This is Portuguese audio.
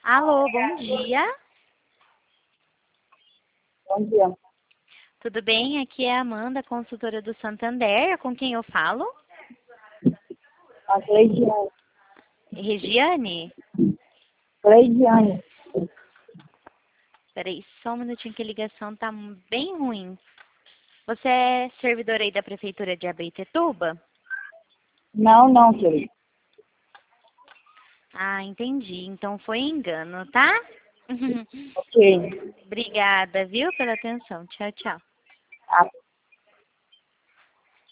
Alô, bom dia. Bom dia. Tudo bem? Aqui é a Amanda, consultora do Santander. Com quem eu falo? A Cleidiane. Regiane? Cleidiane. Peraí, só um minutinho que a ligação tá bem ruim. Você é servidor aí da Prefeitura de Abaetetuba? Não, querido. Ah, entendi. Então foi engano, tá? Ok. Obrigada, viu, pela atenção. Tchau, tchau.